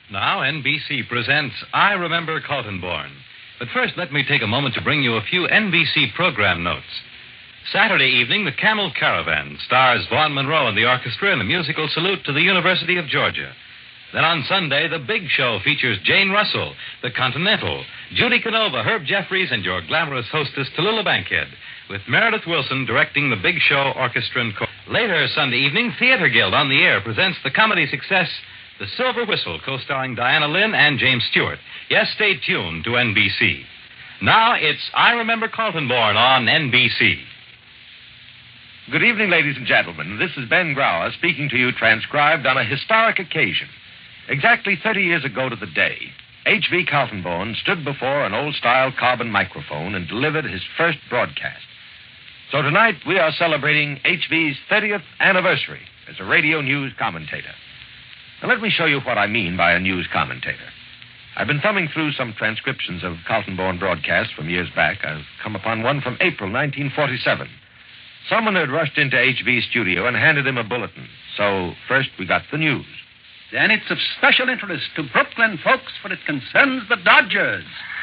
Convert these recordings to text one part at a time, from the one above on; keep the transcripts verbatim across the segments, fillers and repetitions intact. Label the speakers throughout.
Speaker 1: Now, N B C presents I Remember Kaltenborn. But first, let me take a moment to bring you a few N B C program notes. Saturday evening, the Camel Caravan stars Vaughn Monroe and the orchestra in a musical salute to the University of Georgia. Then on Sunday, The Big Show features Jane Russell, The Continental, Judy Canova, Herb Jeffries, and your glamorous hostess, Tallulah Bankhead, with Meredith Wilson directing The Big Show Orchestra and Chorus. Later Sunday evening, Theater Guild on the Air presents the comedy success The Silver Whistle, co-starring Diana Lynn and James Stewart. Yes, stay tuned to N B C. Now it's I Remember Kaltenborn on N B C.
Speaker 2: Good evening, ladies and gentlemen. This is Ben Grauer speaking to you, transcribed on a historic occasion. Exactly thirty years ago to the day, H V Kaltenborn stood before an old-style carbon microphone and delivered his first broadcast. So tonight, we are celebrating H V's thirtieth anniversary as a radio news commentator. Now, let me show you what I mean by a news commentator. I've been thumbing through some transcriptions of Kaltenborn broadcasts from years back. I've come upon one from April nineteen forty-seven. Someone had rushed into H V's studio and handed him a bulletin. So, first we got the news.
Speaker 3: Then it's of special interest to Brooklyn folks, for it concerns the Dodgers.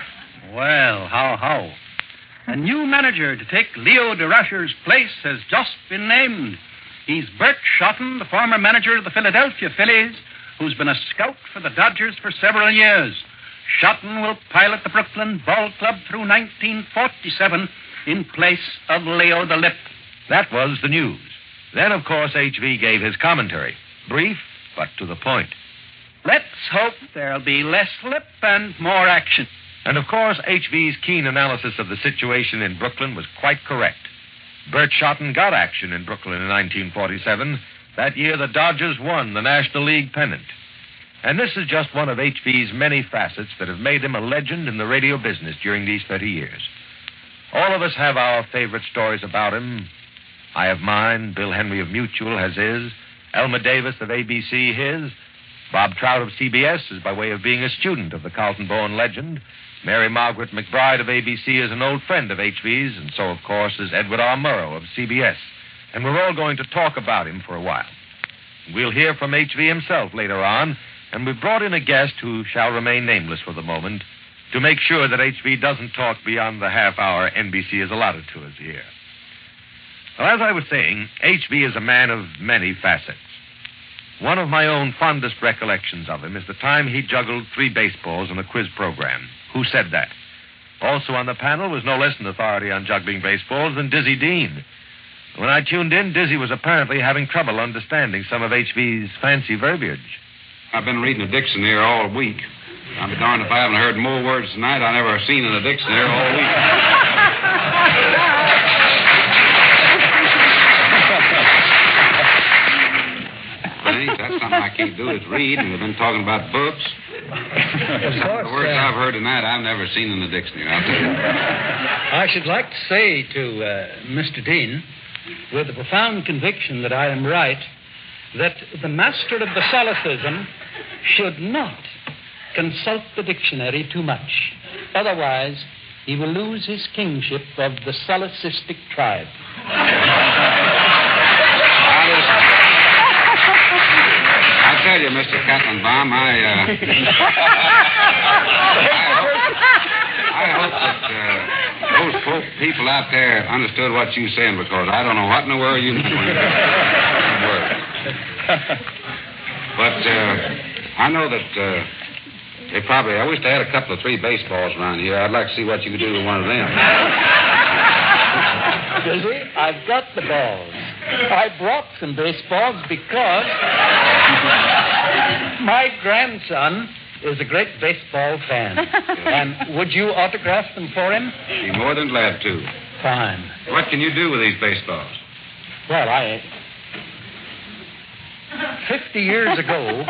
Speaker 3: Well, how, how? A new manager to take Leo DeRusher's place has just been named. He's Bert Schotten, the former manager of the Philadelphia Phillies, who's been a scout for the Dodgers for several years. Schotten will pilot the Brooklyn Ball Club through nineteen forty-seven in place of Leo the Lip.
Speaker 2: That was the news. Then, of course, H V gave his commentary. Brief, but to the point.
Speaker 3: Let's hope there'll be less lip and more action.
Speaker 2: And, of course, H V's keen analysis of the situation in Brooklyn was quite correct. Bert Schotten got action in Brooklyn in nineteen forty-seven. That year, the Dodgers won the National League pennant. And this is just one of H V's many facets that have made him a legend in the radio business during these thirty years. All of us have our favorite stories about him. I have mine. Bill Henry of Mutual has his. Elmer Davis of A B C his. Bob Trout of C B S is by way of being a student of the Kaltenborn legend. Mary Margaret McBride of A B C is an old friend of H V's, and so, of course, is Edward R. Murrow of C B S. And we're all going to talk about him for a while. We'll hear from H V himself later on, and we've brought in a guest who shall remain nameless for the moment to make sure that H V doesn't talk beyond the half hour N B C has allotted to us here. Well, as I was saying, H V is a man of many facets. One of my own fondest recollections of him is the time he juggled three baseballs in a quiz program. Who said that? Also on the panel was no less an authority on juggling baseballs than Dizzy Dean. When I tuned in, Dizzy was apparently having trouble understanding some of H V's fancy verbiage.
Speaker 4: I've been reading a dictionary all week. I'm darned if I haven't heard more words tonight I never seen in a dictionary all week. Thanks. That's something I can't do is read, and we've been talking about books. Some of the words uh, I've heard tonight I've never seen in the dictionary, I'll tell you.
Speaker 3: I should like to say to uh, Mister Dean, with a profound conviction that I am right, that the master of the solecism should not consult the dictionary too much. Otherwise, he will lose his kingship of the solicistic tribe.
Speaker 4: I tell you, Mister Kattenbaum, I, uh... I hope, I hope that uh, those folk, people out there understood what you were saying, because I don't know what in the world you meant when you said words. But uh, I know that uh, they probably... I wish they had a couple of three baseballs around here. I'd like to see what you could do with one of them.
Speaker 3: Dizzy, I've got the balls. I brought some baseballs because my grandson is a great baseball fan. And would you autograph them for him?
Speaker 4: Be more than glad to.
Speaker 3: Fine.
Speaker 4: What can you do with these baseballs?
Speaker 3: Well, I... Fifty years ago,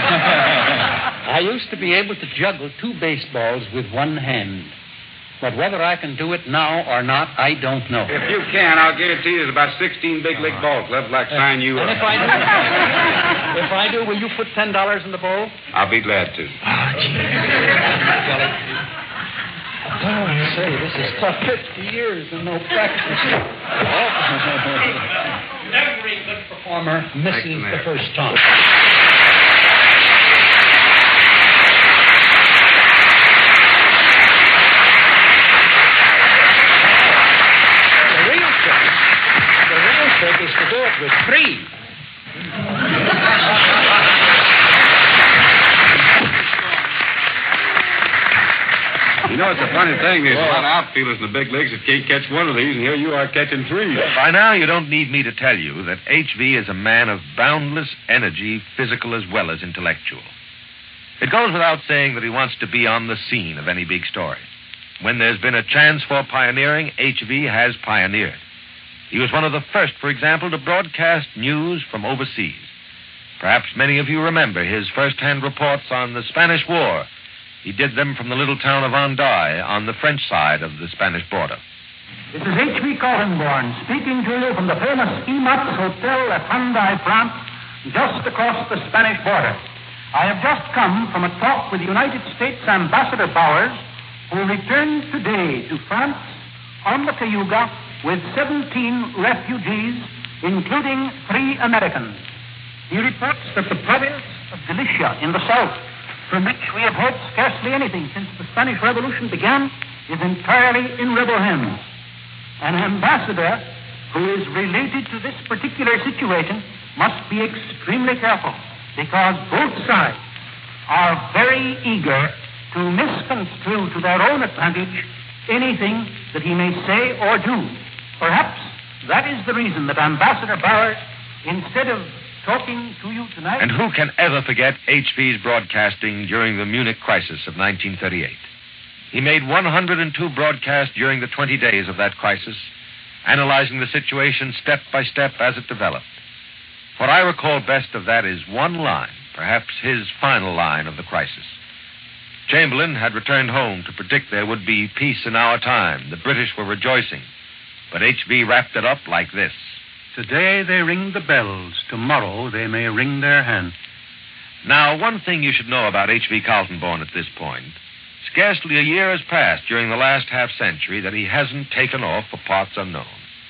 Speaker 3: I used to be able to juggle two baseballs with one hand. But whether I can do it now or not, I don't know.
Speaker 4: If you can, I'll guarantee you there's about sixteen big league ball clubs like sign you
Speaker 3: and
Speaker 4: up.
Speaker 3: if I do, if I do, will you put ten dollars in the bowl?
Speaker 4: I'll be glad to.
Speaker 3: Ah, gee. Oh, say, this is tough. Fifty years and no practice. Every good performer misses the first time.
Speaker 4: You know, it's a funny thing. There's a lot of outfielders in the big leagues that can't catch one of these, and here you are catching three.
Speaker 2: By now, you don't need me to tell you that H V is a man of boundless energy, physical as well as intellectual. It goes without saying that he wants to be on the scene of any big story. When there's been a chance for pioneering, H V has pioneered. He was one of the first, for example, to broadcast news from overseas. Perhaps many of you remember his first-hand reports on the Spanish War. He did them from the little town of Hendaye on the French side of the Spanish border.
Speaker 5: This is H V Kaltenborn speaking to you from the famous Imatz Hotel at Hendaye, France, just across the Spanish border. I have just come from a talk with United States Ambassador Bowers, who returned today to France on the Cayuga with seventeen refugees, including three Americans. He reports that the province of Galicia in the south, from which we have heard scarcely anything since the Spanish Revolution began, is entirely in rebel hands. An ambassador who is related to this particular situation must be extremely careful, because both sides are very eager to misconstrue to their own advantage anything that he may say or do. Perhaps that is the reason that Ambassador Bowers, instead of talking to you tonight...
Speaker 2: And who can ever forget H V's broadcasting during the Munich crisis of nineteen thirty-eight? He made one hundred two broadcasts during the twenty days of that crisis, analyzing the situation step by step as it developed. What I recall best of that is one line, perhaps his final line of the crisis. Chamberlain had returned home to predict there would be peace in our time. The British were rejoicing. But H V wrapped it up like this.
Speaker 3: Today they ring the bells. Tomorrow they may wring their hands.
Speaker 2: Now, one thing you should know about H V Kaltenborn at this point. Scarcely a year has passed during the last half-century that he hasn't taken off for parts unknown.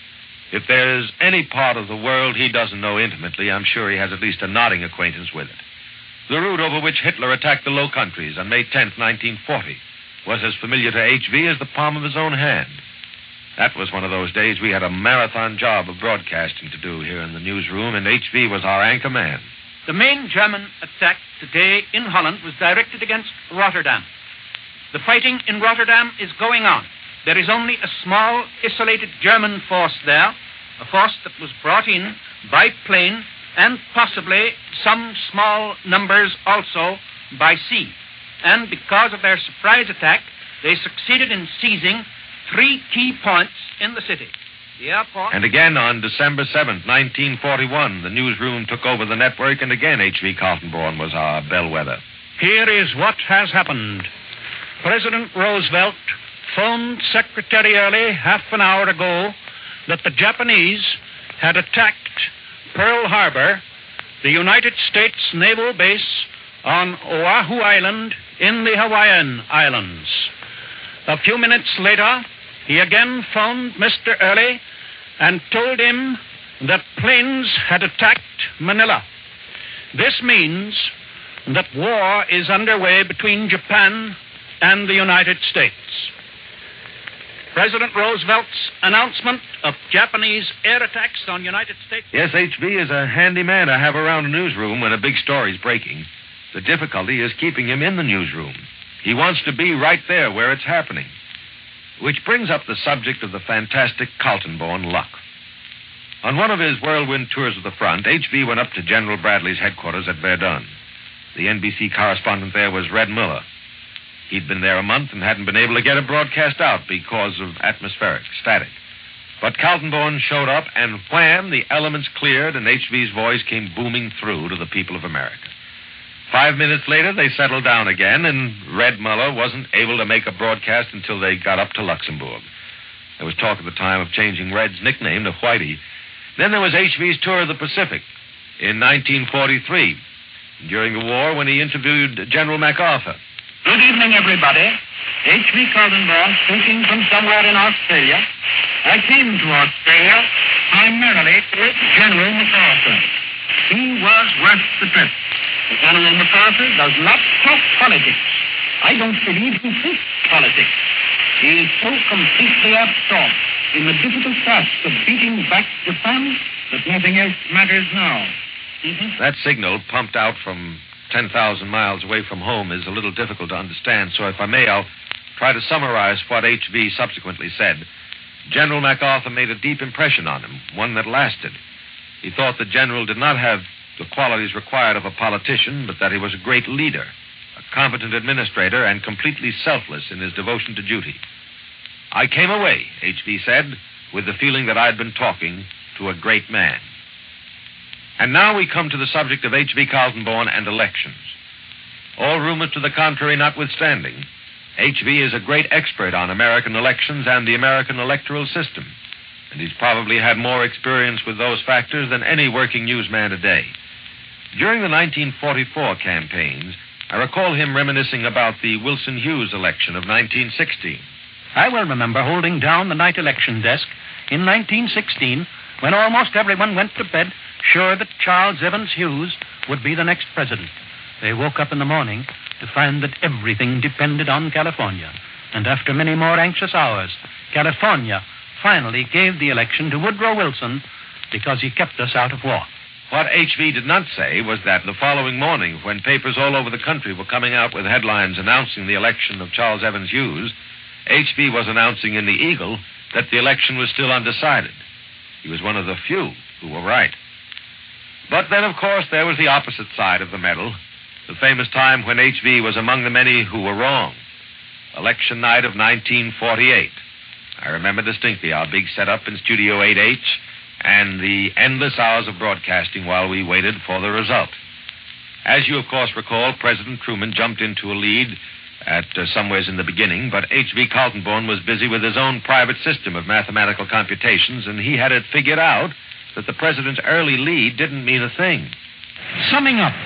Speaker 2: If there's any part of the world he doesn't know intimately, I'm sure he has at least a nodding acquaintance with it. The route over which Hitler attacked the Low Countries on May tenth, nineteen forty, was as familiar to H V as the palm of his own hand. That was one of those days we had a marathon job of broadcasting to do here in the newsroom, and H V was our anchor man.
Speaker 5: The main German attack today in Holland was directed against Rotterdam. The fighting in Rotterdam is going on. There is only a small, isolated German force there, a force that was brought in by plane and possibly some small numbers also by sea. And because of their surprise attack, they succeeded in seizing three key points in the city. The airport...
Speaker 2: And again on December seventh, nineteen forty-one, the newsroom took over the network, and again H V Kaltenborn was our bellwether.
Speaker 6: Here is what has happened. President Roosevelt phoned Secretary Early half an hour ago that the Japanese had attacked Pearl Harbor, the United States naval base on Oahu Island in the Hawaiian Islands. A few minutes later, he again phoned Mister Early and told him that planes had attacked Manila. This means that war is underway between Japan and the United States. President Roosevelt's announcement of Japanese air attacks on United States...
Speaker 2: Yes, H V is a handy man to have around a newsroom when a big story's breaking. The difficulty is keeping him in the newsroom. He wants to be right there where it's happening. Which brings up the subject of the fantastic Kaltenborn luck. On one of his whirlwind tours of the front, H V went up to General Bradley's headquarters at Verdun. The N B C correspondent there was Red Miller. He'd been there a month and hadn't been able to get a broadcast out because of atmospheric static. But Kaltenborn showed up, and wham, the elements cleared, and H V's voice came booming through to the people of America. Five minutes later, they settled down again, and Red Muller wasn't able to make a broadcast until they got up to Luxembourg. There was talk at the time of changing Red's nickname to Whitey. Then there was H V's tour of the Pacific in nineteen forty-three, during the war when he interviewed General MacArthur.
Speaker 7: Good evening, everybody. H V Kaltenborn speaking from somewhere in Australia. I came to Australia primarily to meet General MacArthur. He was worth the trip. General MacArthur does not talk politics. I don't believe he thinks politics. He is so completely absorbed in the difficult task of beating back Japan that nothing else matters now. Mm-hmm.
Speaker 2: That signal, pumped out from ten thousand miles away from home, is a little difficult to understand, so if I may, I'll try to summarize what H V subsequently said, General MacArthur made a deep impression on him, one that lasted. He thought the general did not have the qualities required of a politician, but that he was a great leader, a competent administrator, and completely selfless in his devotion to duty. I came away, H V said, with the feeling that I had been talking to a great man. And now we come to the subject of H V Kaltenborn and elections. All rumors to the contrary notwithstanding, H V is a great expert on American elections and the American electoral system, and he's probably had more experience with those factors than any working newsman today. During the nineteen forty-four campaigns, I recall him reminiscing about the Wilson Hughes election of nineteen sixteen.
Speaker 5: I well remember holding down the night election desk in nineteen sixteen when almost everyone went to bed sure that Charles Evans Hughes would be the next president. They woke up in the morning to find that everything depended on California. And after many more anxious hours, California finally gave the election to Woodrow Wilson because he kept us out of war.
Speaker 2: What H V did not say was that the following morning, when papers all over the country were coming out with headlines announcing the election of Charles Evans Hughes, H V was announcing in the Eagle that the election was still undecided. He was one of the few who were right. But then, of course, there was the opposite side of the medal, the famous time when H V was among the many who were wrong. Election night of nineteen forty-eight. I remember distinctly our big setup in Studio eight H and the endless hours of broadcasting while we waited for the result. As you, of course, recall, President Truman jumped into a lead at uh, somewheres in the beginning, but H V Kaltenborn was busy with his own private system of mathematical computations, and he had it figured out that the president's early lead didn't mean a thing.
Speaker 6: Summing up,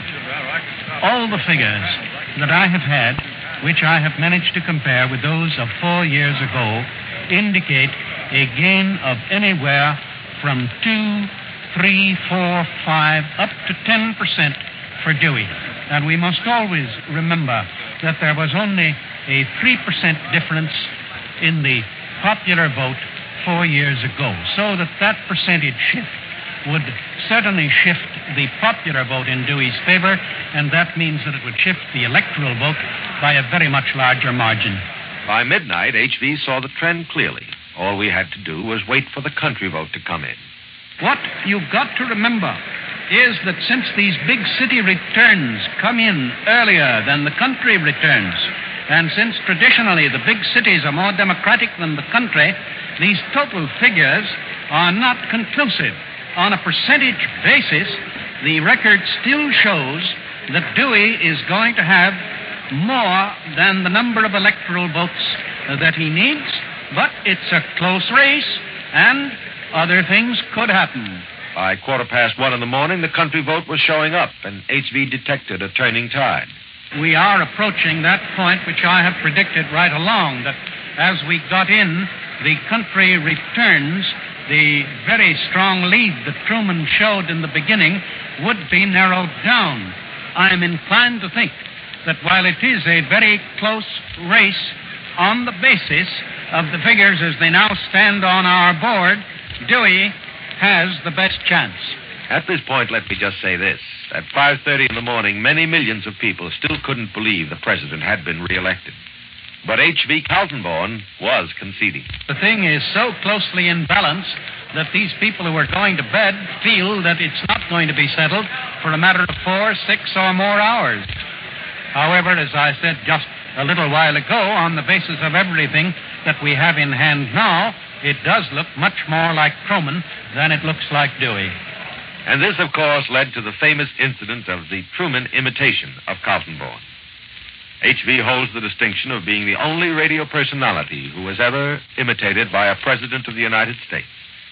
Speaker 6: all the figures that I have had, which I have managed to compare with those of four years ago, indicate a gain of anywhere from two, three, four, five, up to ten percent for Dewey. And we must always remember that there was only a three percent difference in the popular vote four years ago, so that that percentage shift would certainly shift the popular vote in Dewey's favor, and that means that it would shift the electoral vote by a very much larger margin.
Speaker 2: By midnight, H V saw the trend clearly. All we had to do was wait for the country vote to come in.
Speaker 6: What you've got to remember is that since these big city returns come in earlier than the country returns, and since traditionally the big cities are more democratic than the country, these total figures are not conclusive. On a percentage basis, the record still shows that Dewey is going to have more than the number of electoral votes uh, that he needs, but it's a close race, and other things could happen.
Speaker 2: By quarter past one in the morning, the country vote was showing up, and H V detected a turning tide.
Speaker 6: We are approaching that point which I have predicted right along, that as we got in, the country returns, the very strong lead that Truman showed in the beginning would be narrowed down. I am inclined to think that while it is a very close race, on the basis of the figures as they now stand on our board, Dewey has the best chance.
Speaker 2: At this point, let me just say this. At five thirty in the morning, many millions of people still couldn't believe the president had been reelected. But H V Kaltenborn was conceding.
Speaker 6: The thing is so closely in balance that these people who are going to bed feel that it's not going to be settled for a matter of four, six, or more hours. However, as I said just a little while ago, on the basis of everything that we have in hand now, it does look much more like Truman than it looks like Dewey.
Speaker 2: And this, of course, led to the famous incident of the Truman imitation of Kaltenborn. H V holds the distinction of being the only radio personality who was ever imitated by a president of the United States.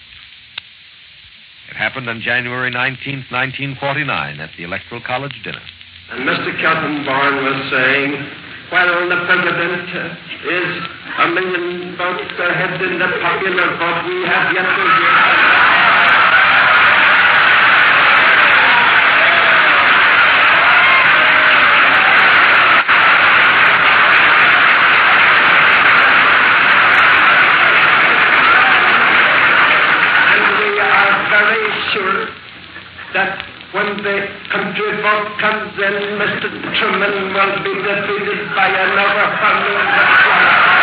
Speaker 2: It happened on January nineteenth, nineteen forty-nine, at the Electoral College dinner.
Speaker 8: And Mister Kaltenborn was saying, well, the president uh, is a million votes ahead in the popular vote. We have yet to hear. Sure that when the country vote comes in, Mister Truman will be defeated by another hundred.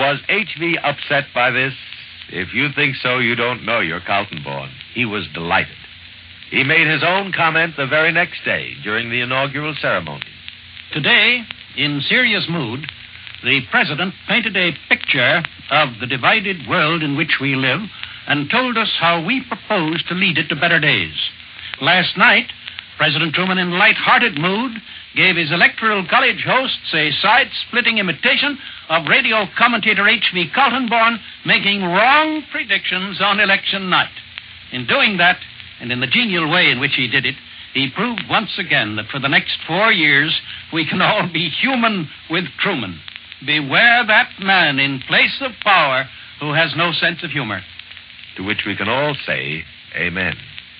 Speaker 2: Was H V upset by this? If you think so, you don't know your Kaltenborn. He was delighted. He made his own comment the very next day during the inaugural ceremony.
Speaker 6: Today, in serious mood, the President painted a picture of the divided world in which we live and told us how we propose to lead it to better days. Last night, President Truman, in light-hearted mood, gave his Electoral College hosts a side-splitting imitation of radio commentator H V Kaltenborn making wrong predictions on election night. In doing that, and in the genial way in which he did it, he proved once again that for the next four years we can all be human with Truman. Beware that man in place of power who has no sense of humor.
Speaker 2: To which we can all say, amen.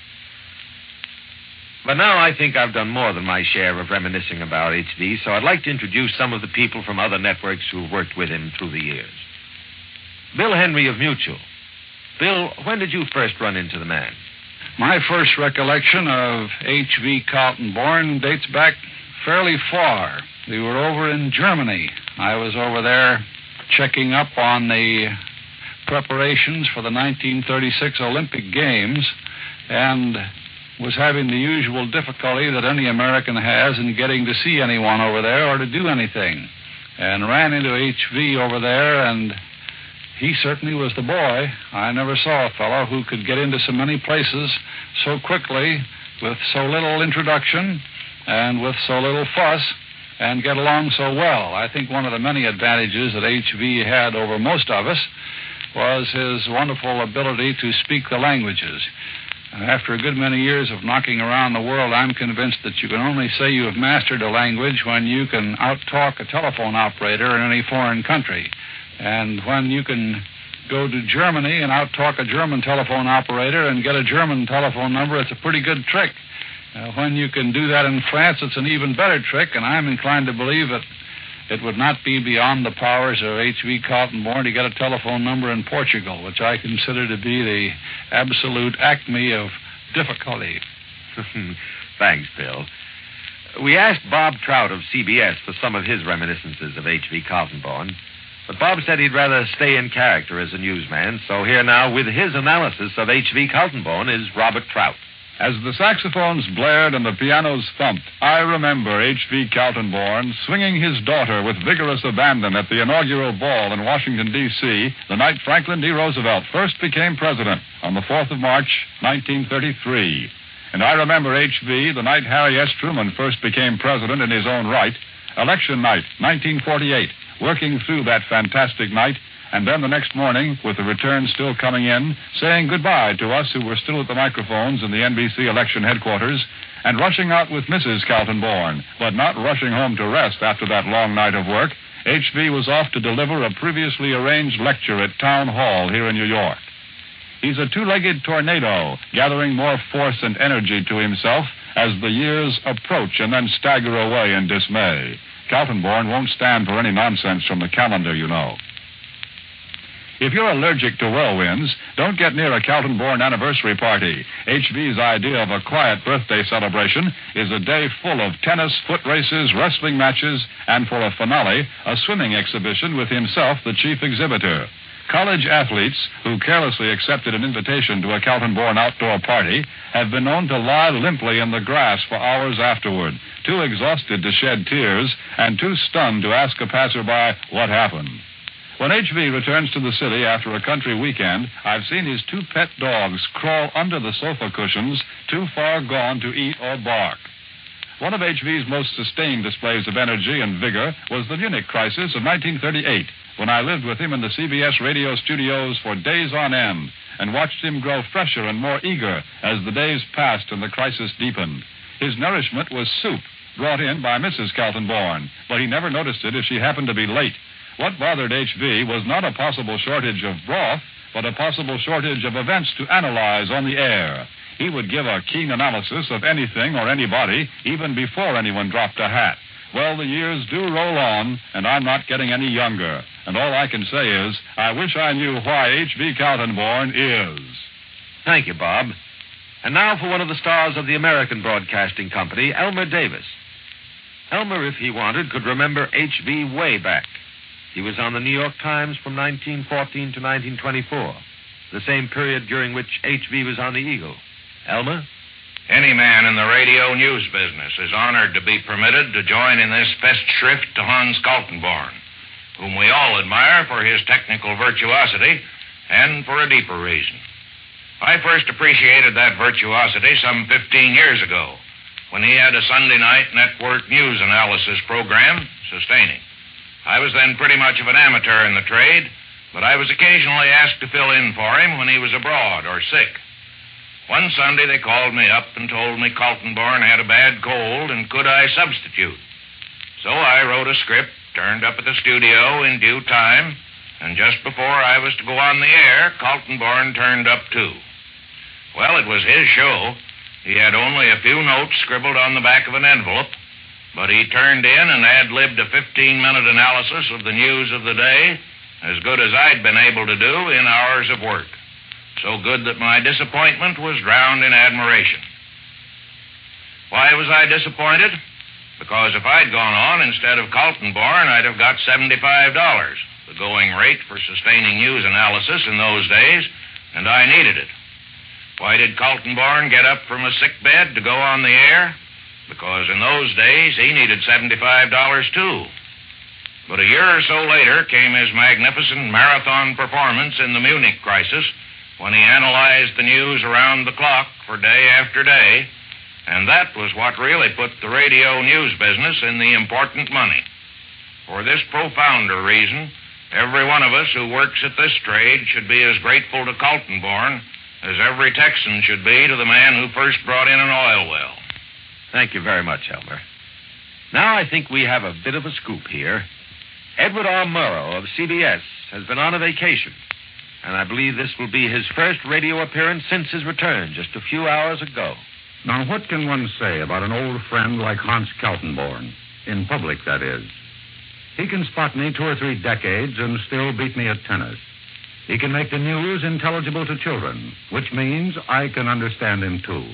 Speaker 2: But now I think I've done more than my share of reminiscing about H V, so I'd like to introduce some of the people from other networks who've worked with him through the years. Bill Henry of Mutual. Bill, when did you first run into the man?
Speaker 9: My first recollection of H V Kaltenborn dates back fairly far. We were over in Germany. I was over there checking up on the preparations for the nineteen thirty-six Olympic Games and was having the usual difficulty that any American has in getting to see anyone over there or to do anything. And ran into H V over there, and he certainly was the boy. I never saw a fellow who could get into so many places so quickly with so little introduction and with so little fuss and get along so well. I think one of the many advantages that H V had over most of us was his wonderful ability to speak the languages. After a good many years of knocking around the world, I'm convinced that you can only say you have mastered a language when you can out-talk a telephone operator in any foreign country. And when you can go to Germany and out-talk a German telephone operator and get a German telephone number, it's a pretty good trick. Uh, when you can do that in France, it's an even better trick, and I'm inclined to believe that it would not be beyond the powers of H V Kaltenborn to get a telephone number in Portugal, which I consider to be the absolute acme of difficulty.
Speaker 2: Thanks, Bill. We asked Bob Trout of C B S for some of his reminiscences of H V Kaltenborn, but Bob said he'd rather stay in character as a newsman, so here now with his analysis of H V Kaltenborn is Robert Trout.
Speaker 10: As the saxophones blared and the pianos thumped, I remember H V Kaltenborn swinging his daughter with vigorous abandon at the inaugural ball in Washington, D C, the night Franklin D. Roosevelt first became president on the fourth of March, nineteen thirty-three. And I remember H V the night Harry S. Truman first became president in his own right, election night, nineteen forty-eight, working through that fantastic night, and then the next morning, with the return still coming in, saying goodbye to us who were still at the microphones in the N B C election headquarters, and rushing out with Missus Kaltenborn, but not rushing home to rest after that long night of work. H V was off to deliver a previously arranged lecture at Town Hall here in New York. He's a two-legged tornado, gathering more force and energy to himself as the years approach and then stagger away in dismay. Kaltenborn won't stand for any nonsense from the calendar, you know. If you're allergic to whirlwinds, don't get near a Kaltenborn anniversary party. H V's idea of a quiet birthday celebration is a day full of tennis, foot races, wrestling matches, and for a finale, a swimming exhibition with himself the chief exhibitor. College athletes who carelessly accepted an invitation to a Kaltenborn outdoor party have been known to lie limply in the grass for hours afterward, too exhausted to shed tears and too stunned to ask a passerby what happened. When H V returns to the city after a country weekend, I've seen his two pet dogs crawl under the sofa cushions, too far gone to eat or bark. One of H V's most sustained displays of energy and vigor was the Munich crisis of nineteen thirty-eight, when I lived with him in the C B S radio studios for days on end and watched him grow fresher and more eager as the days passed and the crisis deepened. His nourishment was soup, brought in by Missus Kaltenborn, but he never noticed it if she happened to be late. What bothered H V was not a possible shortage of broth, but a possible shortage of events to analyze on the air. He would give a keen analysis of anything or anybody, even before anyone dropped a hat. Well, the years do roll on, and I'm not getting any younger. And all I can say is, I wish I knew why H V Kaltenborn is.
Speaker 2: Thank you, Bob. And now for one of the stars of the American Broadcasting Company, Elmer Davis. Elmer, if he wanted, could remember H V way back. He was on the New York Times from nineteen fourteen to nineteen twenty-four, the same period during which H V was on the Eagle. Elmer?
Speaker 11: Any man in the radio news business is honored to be permitted to join in this festschrift to Hans Kaltenborn, whom we all admire for his technical virtuosity and for a deeper reason. I first appreciated that virtuosity some fifteen years ago when he had a Sunday night network news analysis program, Sustaining. I was then pretty much of an amateur in the trade, but I was occasionally asked to fill in for him when he was abroad or sick. One Sunday they called me up and told me Kaltenborn had a bad cold and could I substitute. So I wrote a script, turned up at the studio in due time, and just before I was to go on the air, Kaltenborn turned up too. Well, it was his show. He had only a few notes scribbled on the back of an envelope, but he turned in and ad-libbed a fifteen-minute analysis of the news of the day, as good as I'd been able to do in hours of work. So good that my disappointment was drowned in admiration. Why was I disappointed? Because if I'd gone on instead of Kaltenborn, I'd have got seventy-five dollars, the going rate for sustaining news analysis in those days, and I needed it. Why did Kaltenborn get up from a sick bed to go on the air? Because in those days, he needed seventy-five dollars too. But a year or so later came his magnificent marathon performance in the Munich crisis, when he analyzed the news around the clock for day after day, and that was what really put the radio news business in the important money. For this profounder reason, every one of us who works at this trade should be as grateful to Kaltenborn as every Texan should be to the man who first brought in an oil well.
Speaker 2: Thank you very much, Elmer. Now I think we have a bit of a scoop here. Edward R. Murrow of C B S has been on a vacation, and I believe this will be his first radio appearance since his return just a few hours ago.
Speaker 12: Now, what can one say about an old friend like Hans Kaltenborn? In public, that is. He can spot me two or three decades and still beat me at tennis. He can make the news intelligible to children, which means I can understand him, too.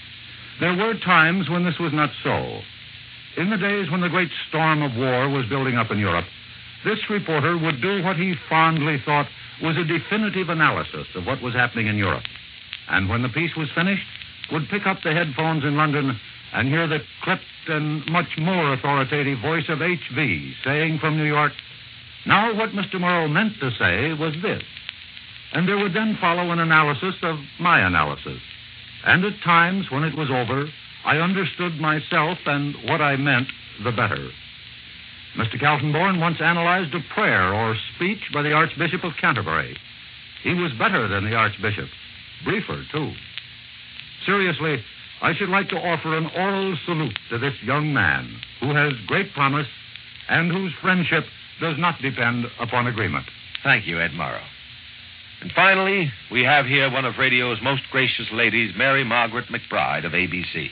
Speaker 12: There were times when this was not so. In the days when the great storm of war was building up in Europe, this reporter would do what he fondly thought was a definitive analysis of what was happening in Europe. And when the piece was finished, would pick up the headphones in London and hear the clipped and much more authoritative voice of H V saying from New York, "Now what Mister Murrow meant to say was this." And there would then follow an analysis of my analysis. And at times, when it was over, I understood myself and what I meant the better. Mister Kaltenborn once analyzed a prayer or speech by the Archbishop of Canterbury. He was better than the Archbishop. Briefer, too. Seriously, I should like to offer an oral salute to this young man who has great promise and whose friendship does not depend upon agreement.
Speaker 2: Thank you, Ed Morrow. And finally, we have here one of radio's most gracious ladies, Mary Margaret McBride of A B C.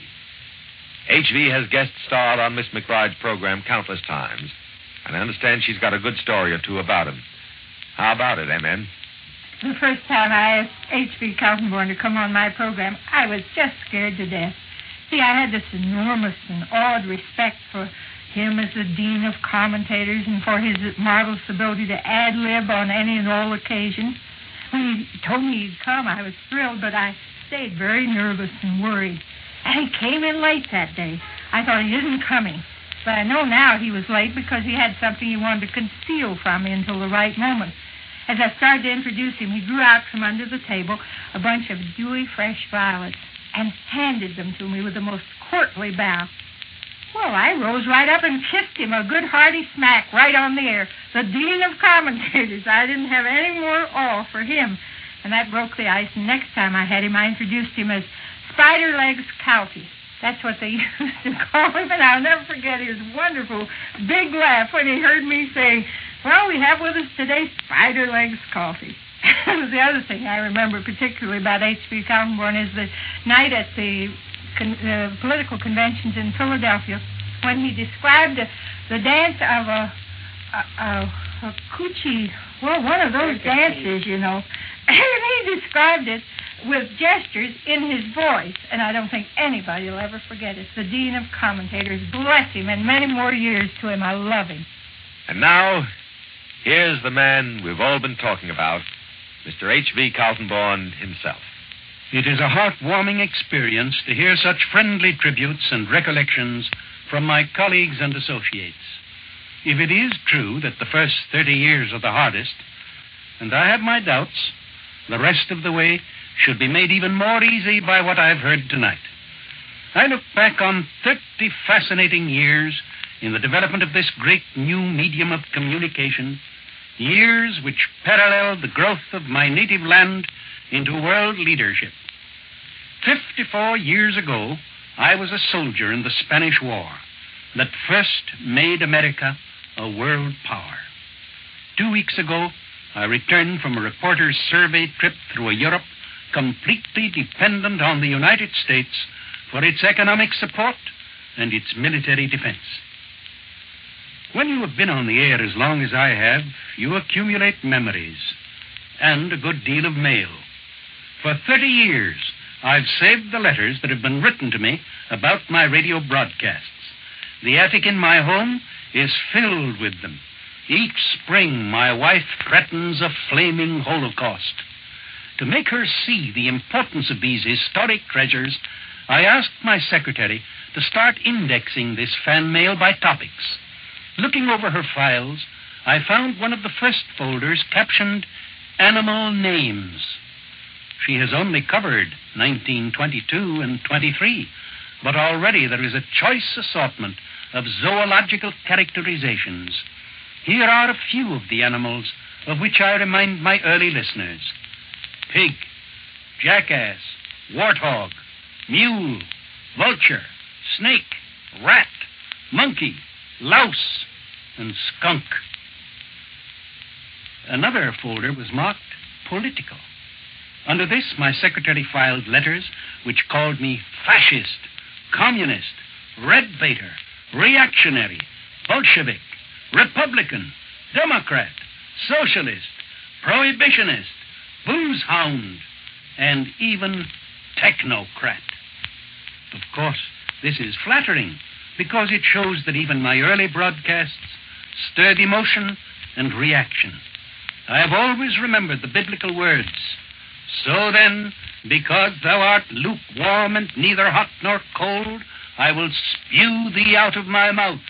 Speaker 2: H V has guest starred on Miss McBride's program countless times, and I understand she's got a good story or two about him. How about it, M N?
Speaker 13: The first time I asked H V Kaltenborn to come on my program, I was just scared to death. See, I had this enormous and awed respect for him as the dean of commentators and for his marvelous ability to ad-lib on any and all occasions. When he told me he'd come, I was thrilled, but I stayed very nervous and worried. And he came in late that day. I thought he isn't coming. But I know now he was late because he had something he wanted to conceal from me until the right moment. As I started to introduce him, he drew out from under the table a bunch of dewy, fresh violets and handed them to me with the most courtly bow. Well, I rose right up and kissed him a good hearty smack right on the air. The dean of commentators. I didn't have any more awe for him. And that broke the ice. And next time I had him, I introduced him as Spider Legs Coffee. That's what they used to call him. And I'll never forget his wonderful big laugh when he heard me say, "Well, we have with us today Spider Legs Coffee." The other thing I remember particularly about H V Kaltenborn is the night at the con- uh, political conventions in Philadelphia when he described uh, the dance of a, a, a, a coochie, well, one of those dances, you know. And he described it with gestures in his voice, and I don't think anybody will ever forget it. The dean of commentators, bless him, and many more years to him. I love him.
Speaker 2: And now, Here's the man we've all been talking about, Mister H V Kaltenborn himself.
Speaker 3: It is a heartwarming experience to hear such friendly tributes and recollections from my colleagues and associates. If it is true that the first thirty years are the hardest, and I have my doubts, the rest of the way should be made even more easy by what I've heard tonight. I look back on thirty fascinating years in the development of this great new medium of communication, years which paralleled the growth of my native land into world leadership. Fifty-four years ago, I was a soldier in the Spanish War that first made America a world power. Two weeks ago, I returned from a reporter's survey trip through a Europe completely dependent on the United States for its economic support and its military defense. When you have been on the air as long as I have, you accumulate memories and a good deal of mail. For thirty years, I've saved the letters that have been written to me about my radio broadcasts. The attic in my home is filled with them. Each spring, my wife threatens a flaming holocaust. To make her see the importance of these historic treasures, I asked my secretary to start indexing this fan mail by topics. Looking over her files, I found one of the first folders captioned Animal Names. She has only covered nineteen twenty-two and twenty-three, but already there is a choice assortment of zoological characterizations. Here are a few of the animals of which I remind my early listeners: pig, jackass, warthog, mule, vulture, snake, rat, monkey, louse, and skunk. Another folder was marked political. Under this, my secretary filed letters which called me fascist, communist, red-baiter, reactionary, Bolshevik, Republican, Democrat, Socialist, Prohibitionist, Booze Hound, and even Technocrat. Of course, this is flattering because it shows that even my early broadcasts stirred emotion and reaction. I have always remembered the biblical words, "So then, because thou art lukewarm and neither hot nor cold, I will spew thee out of my mouth."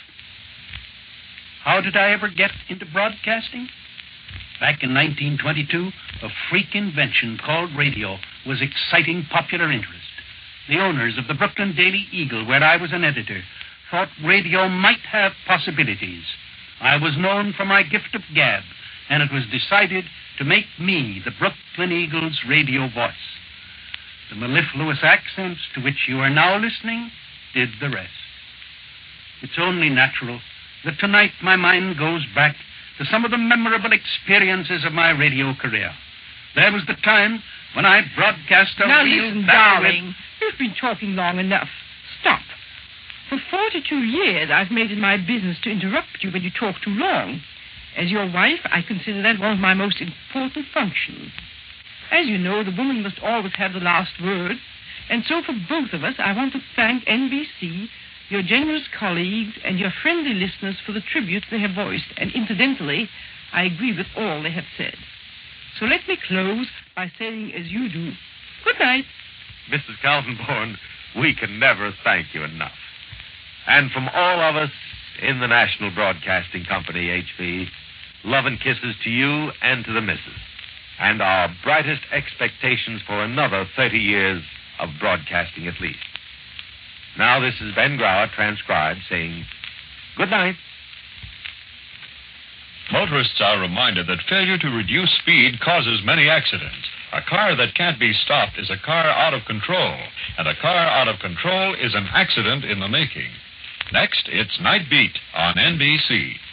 Speaker 3: How did I ever get into broadcasting? Back in nineteen twenty-two, a freak invention called radio was exciting popular interest. The owners of the Brooklyn Daily Eagle, where I was an editor, thought radio might have possibilities. I was known for my gift of gab, and it was decided to make me the Brooklyn Eagle's radio voice. The mellifluous accents to which you are now listening did the rest. It's only natural that tonight my mind goes back to some of the memorable experiences of my radio career. There was the time when I broadcast a
Speaker 14: now
Speaker 3: real
Speaker 14: listen,
Speaker 3: battle
Speaker 14: darling.
Speaker 3: with-
Speaker 14: You've been talking long enough. Stop. For forty-two years, I've made it my business to interrupt you when you talk too long. As your wife, I consider that one of my most important functions. As you know, the woman must always have the last word. And so for both of us, I want to thank N B C, your generous colleagues, and your friendly listeners for the tribute they have voiced. And incidentally, I agree with all they have said. So let me close by saying, as you do, good night.
Speaker 2: Missus Kaltenborn, we can never thank you enough. And from all of us in the National Broadcasting Company, H V, love and kisses to you and to the missus, and our brightest expectations for another thirty years of broadcasting at least. Now this is Ben Grauer, transcribed, saying good night.
Speaker 10: Motorists are reminded that failure to reduce speed causes many accidents. A car that can't be stopped is a car out of control, and a car out of control is an accident in the making. Next, it's Night Beat on N B C.